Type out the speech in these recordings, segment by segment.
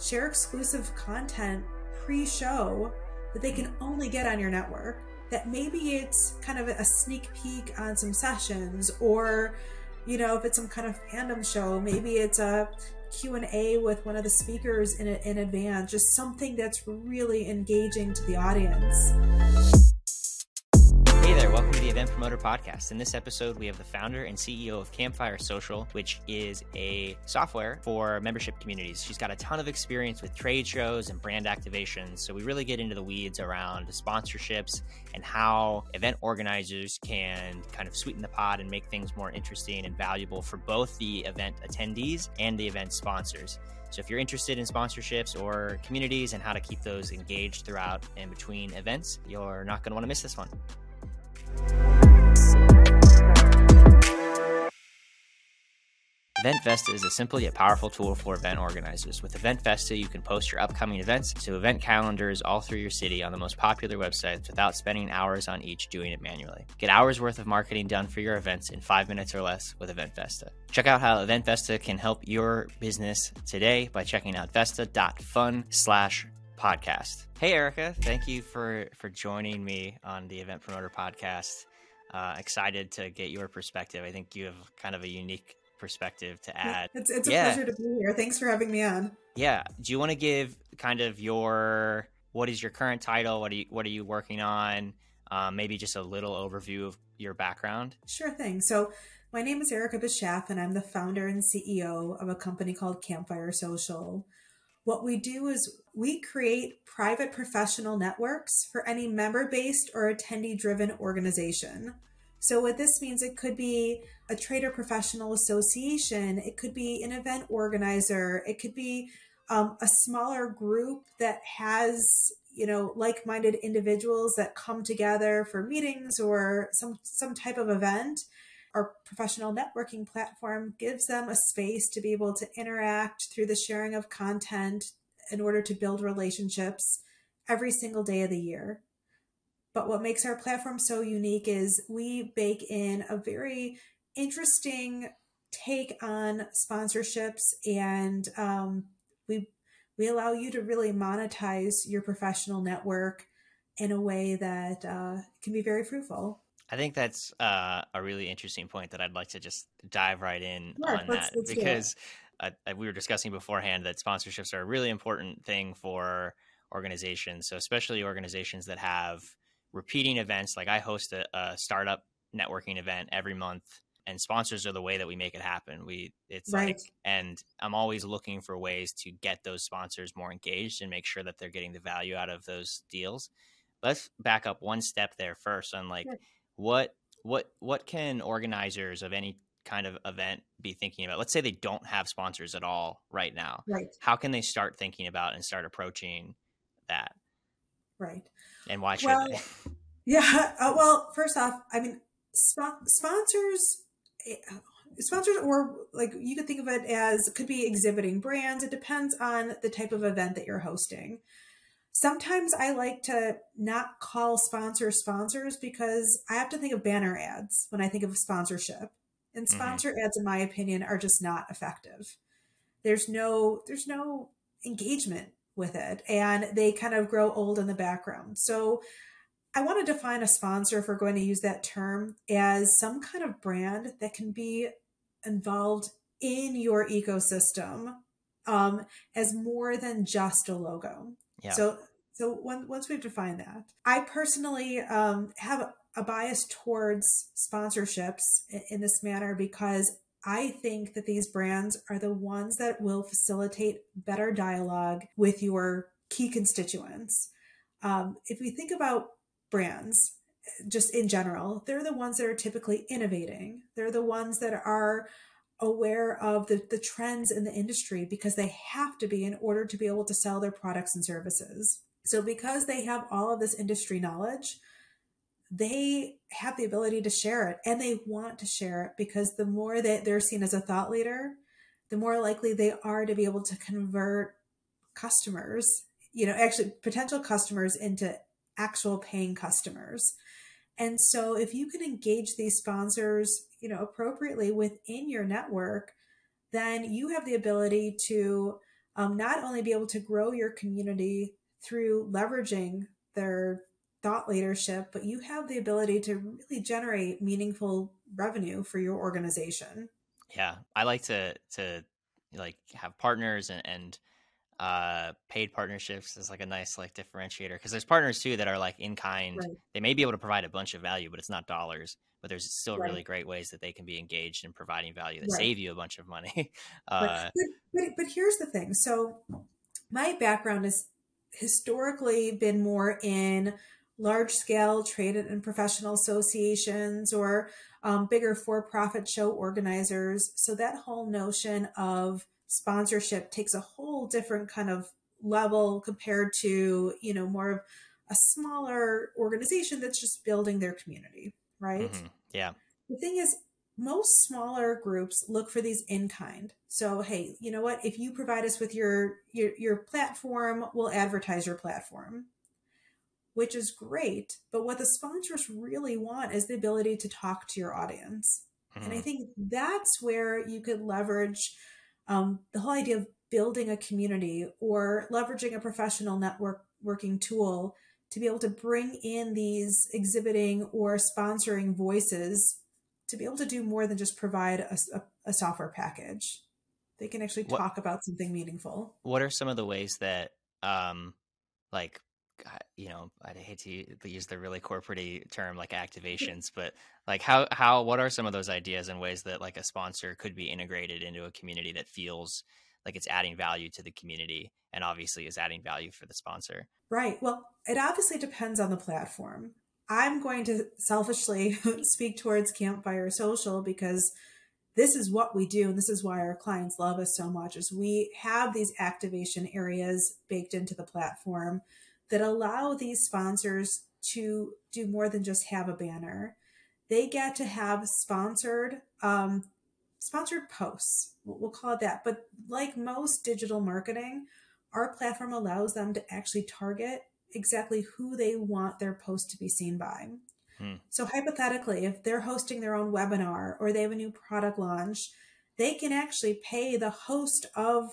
share exclusive content pre-show that they can only get on your network. That maybe it's kind of a sneak peek on some sessions, or, if it's some kind of fandom show, maybe it's a Q&A with one of the speakers in advance, just something that's really engaging to the audience. Hey there, welcome to the Event Promoter Podcast. In this episode, we have the founder and CEO of Campfire Social, which is a software for membership communities. She's got a ton of experience with trade shows and brand activations, so we really get into the weeds around sponsorships and how event organizers can kind of sweeten the pot and make things more interesting and valuable for both the event attendees and the event sponsors. So if you're interested in sponsorships or communities and how to keep those engaged throughout and between events, you're not going to want to miss this one. EventVesta is a simple yet powerful tool for event organizers. With EventVesta, you can post your upcoming events to event calendars all through your city on the most popular websites without spending hours on each doing it manually. Get hours worth of marketing done for your events in 5 minutes or less with EventVesta. Check out how EventVesta can help your business today by checking out vesta.fun/podcast. Hey, Erica, thank you for joining me on the Event Promoter Podcast. Excited to get your perspective. I think you have kind of a unique perspective to add. It's a pleasure to be here. Thanks for having me on. Yeah. Do you want to give kind of what is your current title? What are you working on? Maybe just a little overview of your background. Sure thing. So my name is Erica Bischaff, and I'm the founder and CEO of a company called Campfire Social. What we do is we create private professional networks for any member-based or attendee-driven organization. So what this means, it could be a trade or professional association, it could be an event organizer, it could be a smaller group that has, like-minded individuals that come together for meetings or some type of event. Our professional networking platform gives them a space to be able to interact through the sharing of content in order to build relationships every single day of the year. But what makes our platform so unique is we bake in a very interesting take on sponsorships, and we allow you to really monetize your professional network in a way that can be very fruitful. I think that's a really interesting point that I'd like to just dive right in on that, let's because we were discussing beforehand that sponsorships are a really important thing for organizations. So especially organizations that have repeating events. Like I host a startup networking event every month, and sponsors are the way that we make it happen. And I'm always looking for ways to get those sponsors more engaged and make sure that they're getting the value out of those deals. Let's back up one step there first on what can organizers of any kind of event be thinking about? Let's say they don't have sponsors at all right now. Right. How can they start thinking about and start approaching that? Right. And why should they? Yeah. Well, first off, I mean, sponsors, or you could think of it as could be exhibiting brands. It depends on the type of event that you're hosting. Sometimes I like to not call sponsors because I have to think of banner ads when I think of sponsorship. And sponsor ads, in my opinion, are just not effective. There's no engagement with it, and they kind of grow old in the background. So I want to define a sponsor, if we're going to use that term, as some kind of brand that can be involved in your ecosystem as more than just a logo. Yeah. So once we've defined that, I personally have a bias towards sponsorships in this manner because I think that these brands are the ones that will facilitate better dialogue with your key constituents. If we think about brands just in general, they're the ones that are typically innovating. They're the ones that are aware of the trends in the industry because they have to be in order to be able to sell their products and services. So because they have all of this industry knowledge, they have the ability to share it, and they want to share it because the more that they're seen as a thought leader, the more likely they are to be able to convert customers, actually potential customers into actual paying customers. And so if you can engage these sponsors, appropriately within your network, then you have the ability to not only be able to grow your community through leveraging their thought leadership, but you have the ability to really generate meaningful revenue for your organization. Yeah, I like to like have partners and paid partnerships is like a nice like differentiator because there's partners too that are like in kind. Right, They may be able to provide a bunch of value, but it's not dollars. But there's still right, really great ways that they can be engaged in providing value that right, save you a bunch of money. right. uh, But here's the thing. So my background has historically been more in large scale trade and professional associations or bigger for profit show organizers. So that whole notion of sponsorship takes a whole different kind of level compared to, more of a smaller organization that's just building their community, right? yeah. The thing is, most smaller groups look for these in kind. So, hey, you know what? If you provide us with your platform, we'll advertise your platform, which is great. But what the sponsors really want is the ability to talk to your audience. And I Mhm. think that's where you could leverage the whole idea of building a community or leveraging a professional networking tool to be able to bring in these exhibiting or sponsoring voices to be able to do more than just provide a software package. They can actually What talk about something meaningful. what are some of the ways that like I hate to use the really corporate term like activations, but like how what are some of those ideas and ways that like a sponsor could be integrated into a community that feels like it's adding value to the community and obviously is adding value for the sponsor? Right. Well, it obviously depends on the platform. I'm going to selfishly speak towards Campfire Social because this is what we do and this is why our clients love us so much is we have these activation areas baked into the platform that allow these sponsors to do more than just have a banner. They get to have sponsored posts. We'll call it that. But like most digital marketing, our platform allows them to actually target exactly who they want their post to be seen by. Hmm. So hypothetically, if they're hosting their own webinar or they have a new product launch, they can actually pay the host of,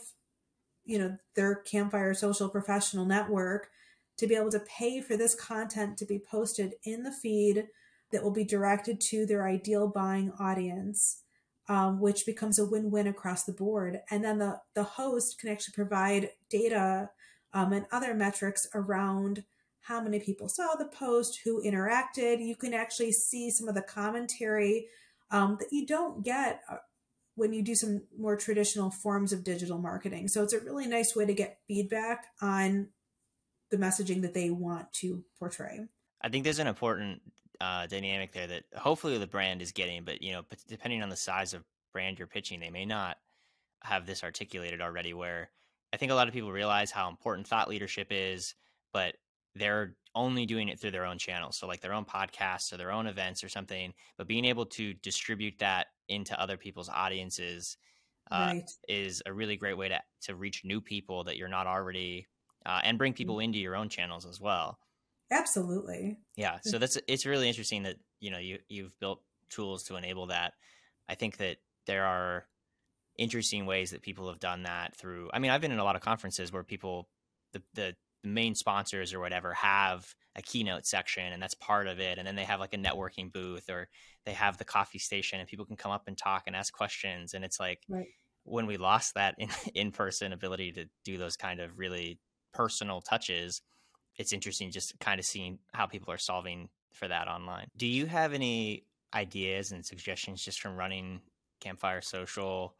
their Campfire Social Professional Network to be able to pay for this content to be posted in the feed that will be directed to their ideal buying audience, which becomes a win-win across the board. And then the host can actually provide data and other metrics around how many people saw the post, who interacted. You can actually see some of the commentary that you don't get when you do some more traditional forms of digital marketing. So it's a really nice way to get feedback on the messaging that they want to portray. I think there's an important dynamic there that hopefully the brand is getting, but depending on the size of brand you're pitching, they may not have this articulated already. Where I think a lot of people realize how important thought leadership is, but they're only doing it through their own channels. So like their own podcasts or their own events or something, but being able to distribute that into other people's audiences uh, Right. is a really great way to reach new people that you're not already and bring people into your own channels as well. Absolutely. Yeah, so it's really interesting that you've built tools to enable that. I think that there are interesting ways that people have done that through. I mean, I've been in a lot of conferences where people, the main sponsors or whatever, have a keynote section, and that's part of it. And then they have like a networking booth, or they have the coffee station, and people can come up and talk and ask questions. And it's like Right. when we lost that in person ability to do those kind of really personal touches, it's interesting just kind of seeing how people are solving for that online. Do you have any ideas and suggestions just from running Campfire Social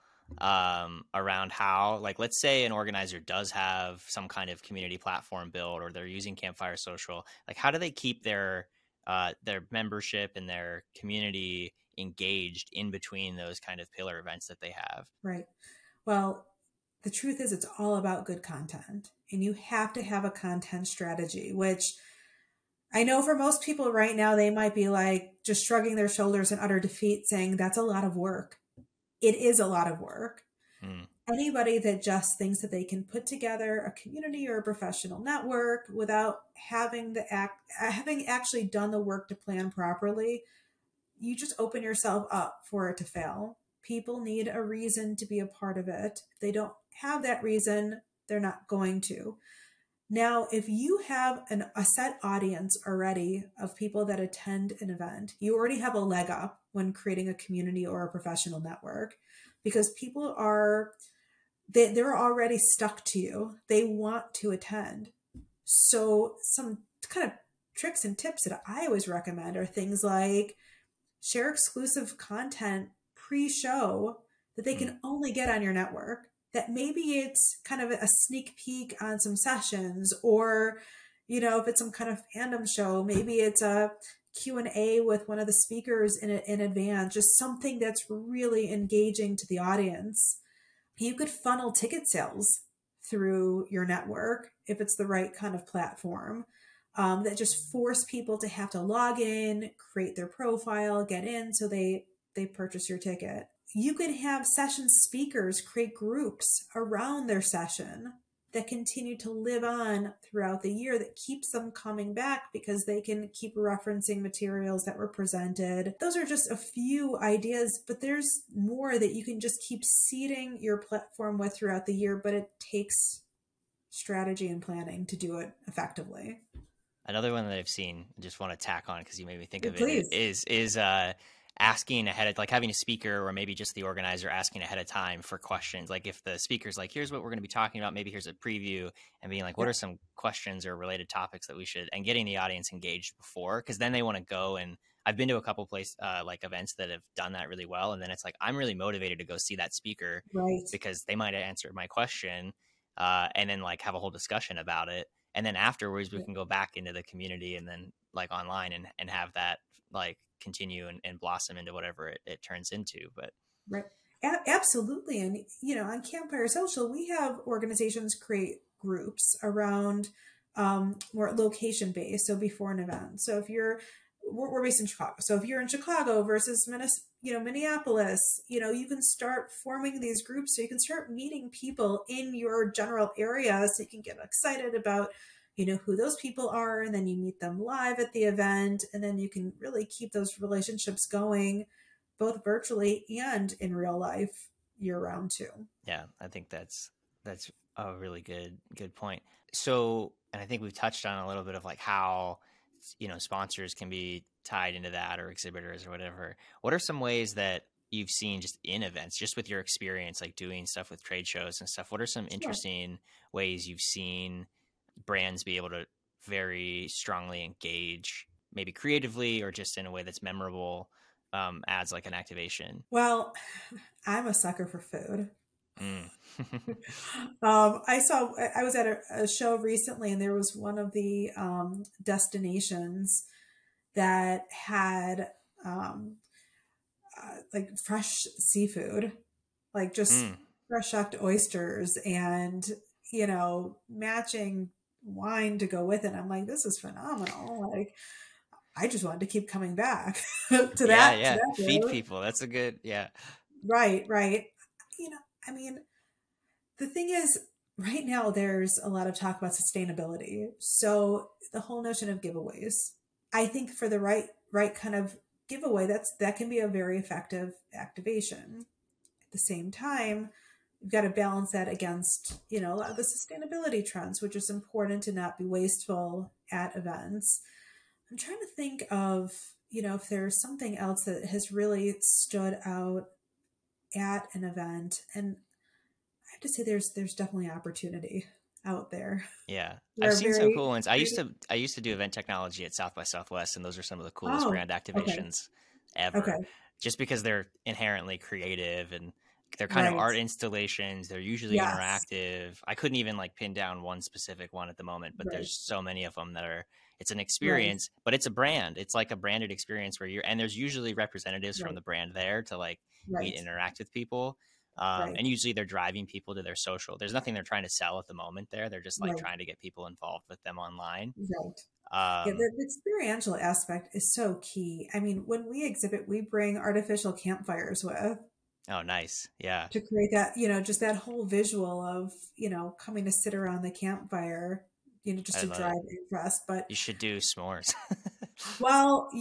around how, like, let's say an organizer does have some kind of community platform built or they're using Campfire Social, like how do they keep their membership and their community engaged in between those kind of pillar events that they have? Right. Well, the truth is, it's all about good content, and you have to have a content strategy, which I know for most people right now, they might be like just shrugging their shoulders in utter defeat, saying that's a lot of work. It is a lot of work. Hmm. Anybody that just thinks that they can put together a community or a professional network without having actually done the work to plan properly, you just open yourself up for it to fail. People need a reason to be a part of it. If they don't have that reason, they're not going to. Now, if you have a set audience already of people that attend an event, you already have a leg up when creating a community or a professional network, because people they're already stuck to you. They want to attend. So some kind of tricks and tips that I always recommend are things like share exclusive content pre-show that they can only get on your network. That maybe it's kind of a sneak peek on some sessions, or, if it's some kind of fandom show, maybe it's a Q&A with one of the speakers in advance, just something that's really engaging to the audience. You could funnel ticket sales through your network if it's the right kind of platform, that just force people to have to log in, create their profile, get in, so they purchase your ticket. You can have session speakers create groups around their session that continue to live on throughout the year, that keeps them coming back because they can keep referencing materials that were presented. Those are just a few ideas, but there's more that you can just keep seeding your platform with throughout the year, but it takes strategy and planning to do it effectively. Another one that I've seen, I just want to tack on because you made me think of Please. it, is asking ahead of, like, having a speaker or maybe just the organizer asking ahead of time for questions. Like if the speaker's like, here's what we're going to be talking about, maybe here's a preview, and being like, what are some questions or related topics that we should, and getting the audience engaged before, because then they want to go. And I've been to a couple like events that have done that really well. And then it's like, I'm really motivated to go see that speaker, right, because they might answer my question, and then like have a whole discussion about it. And then afterwards we can go back into the community and then like online and have that like continue and blossom into whatever it turns into. But right. Absolutely. And, on Campfire Social, we have organizations create groups around more location based. So before an event. So if we're based in Chicago. So if you're in Chicago versus Minneapolis, you can start forming these groups, so you can start meeting people in your general area, so you can get excited about, who those people are, and then you meet them live at the event, and then you can really keep those relationships going both virtually and in real life year round too. Yeah, I think that's a really good point. So, and I think we've touched on a little bit of like how sponsors can be tied into that, or exhibitors or whatever. What are some ways that you've seen just in events, just with your experience, like doing stuff with trade shows and stuff? What are some interesting ways you've seen brands be able to very strongly engage, maybe creatively or just in a way that's memorable, as like an activation? Well, I'm a sucker for food. I was at a show recently, and there was one of the destinations that had like fresh seafood, like just fresh shucked oysters, and matching wine to go with it. I'm like, this is phenomenal. Like, I just wanted to keep coming back to that. Yeah. To that Feed road. people. That's a good, yeah. Right. I mean, the thing is, right now there's a lot of talk about sustainability. So the whole notion of giveaways, I think for the right kind of giveaway, that can be a very effective activation. At the same time, you've got to balance that against, a lot of the sustainability trends, which is important to not be wasteful at events. I'm trying to think of, if there's something else that has really stood out at an event. And I have to say there's definitely opportunity out there. Yeah. I've seen some cool ones. I used to do event technology at South by Southwest, and those are some of the coolest brand activations ever. Okay. Just because they're inherently creative, and they're kind of art installations. They're usually interactive. I couldn't even like pin down one specific one at the moment, but there's so many of them that it's an experience, but it's a brand. It's like a branded experience where and there's usually representatives from the brand there to like meet, interact with people. And usually they're driving people to their social. There's nothing they're trying to sell at the moment there. They're just like trying to get people involved with them online. The experiential aspect is so key. I mean, when we exhibit, we bring artificial campfires with. Oh, nice. Yeah. To create that, just that whole visual of, coming to sit around the campfire, just to drive interest. But you should do s'mores. Well,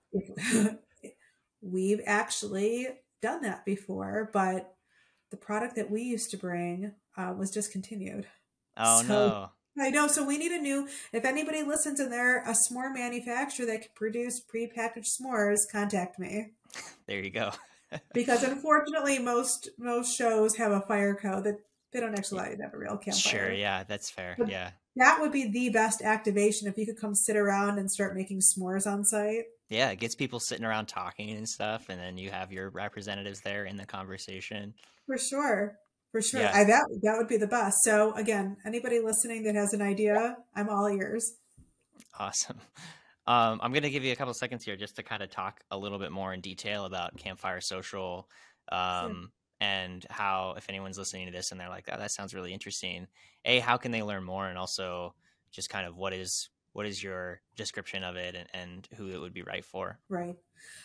we've actually done that before, but the product that we used to bring was discontinued. Oh So no. I know. So we need if anybody listens and they're a s'more manufacturer that can produce prepackaged s'mores, contact me. There you go. Because unfortunately, most shows have a fire code that they don't actually allow you to have a real Sure. campfire. Yeah, that's fair. But Yeah. that would be the best activation if you could come sit around and start making s'mores on site. Yeah, it gets people sitting around talking and stuff, and then you have your representatives there in the conversation. For sure. For sure. Yeah, That would be the best. So again, anybody listening that has an idea, I'm all ears. awesome. I'm going to give you a couple seconds here just to kind of talk a little bit more in detail about Campfire Social, Sure. and how, if anyone's listening to this and they're like, oh, that sounds really interesting, how can they learn more? And also just kind of what is your description of it, and who it would be right for? Right.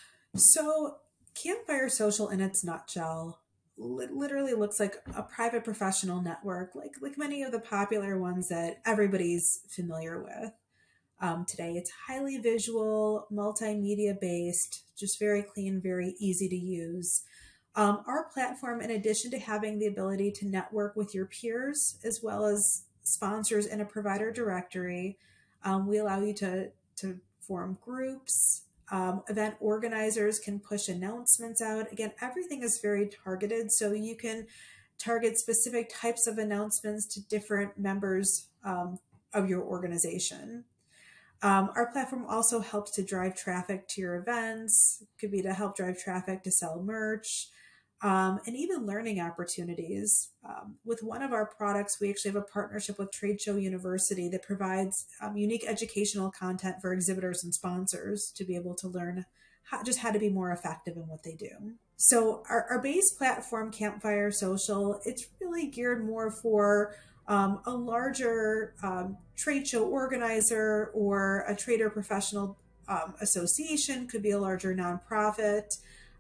So Campfire Social in its nutshell literally looks like a private professional network, like many of the popular ones that everybody's familiar with. Today, it's highly visual, multimedia based, just very clean, very easy to use. Our platform, in addition to having the ability to network with your peers as well as sponsors in a provider directory, we allow you to form groups. Event organizers can push announcements out. Again, everything is very targeted, so you can target specific types of announcements to different members of your organization. Our platform also helps to drive traffic to your events. It could be to help drive traffic to sell merch, and even learning opportunities. With one of our products, we actually have a partnership with Trade Show University that provides unique educational content for exhibitors and sponsors to be able to learn how to be more effective in what they do. So our base platform, Campfire Social, it's really geared more for a larger trade show organizer or a trader professional association, could be a larger nonprofit,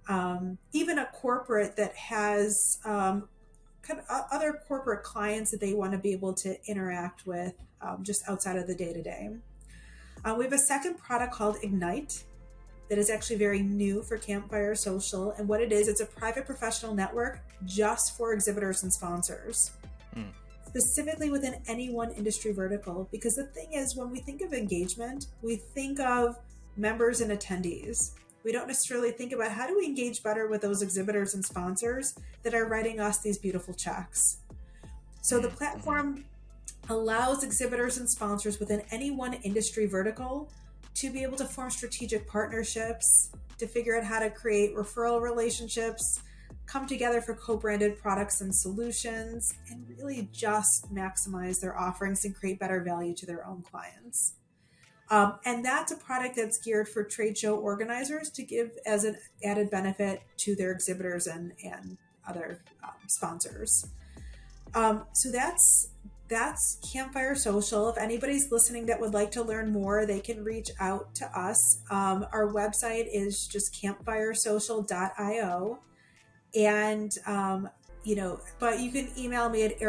even a corporate that has kind of other corporate clients that they want to be able to interact with just outside of the day-to-day. We have a second product called Ignite that is actually very new for Campfire Social. And what it is, it's a private professional network just for exhibitors and sponsors. Specifically within any one industry vertical. Because the thing is, when we think of engagement, we think of members and attendees. We don't necessarily think about how do we engage better with those exhibitors and sponsors that are writing us these beautiful checks. So the platform allows exhibitors and sponsors within any one industry vertical to be able to form strategic partnerships, to figure out how to create referral relationships, come together for co-branded products and solutions, and really just maximize their offerings and create better value to their own clients. And that's a product that's geared for trade show organizers to give as an added benefit to their exhibitors and other sponsors. So that's Campfire Social. If anybody's listening that would like to learn more, they can reach out to us. Our website is just campfiresocial.io. And, but you can email me at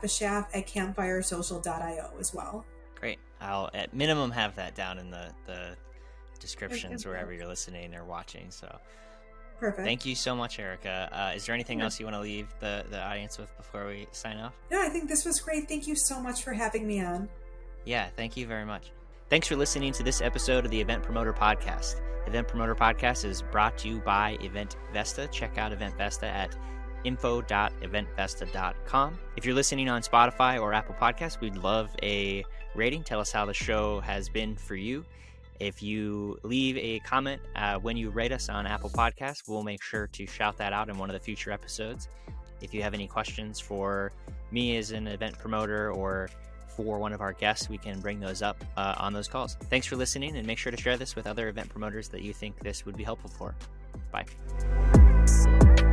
erica.bashaf@campfiresocial.io as well. Great. I'll at minimum have that down in the descriptions wherever you're listening or watching. So perfect. Thank you so much, Erica. Is there anything else you want to leave the audience with before we sign off? No, I think this was great. Thank you so much for having me on. Yeah, thank you very much. Thanks for listening to this episode of the Event Promoter Podcast. Event Promoter Podcast is brought to you by EventVesta. Check out EventVesta at info.eventvesta.com. If you're listening on Spotify or Apple Podcasts, we'd love a rating. Tell us how the show has been for you. If you leave a comment when you rate us on Apple Podcasts, we'll make sure to shout that out in one of the future episodes. If you have any questions for me as an event promoter or for one of our guests, we can bring those up on those calls. Thanks for listening, and make sure to share this with other event promoters that you think this would be helpful for. Bye.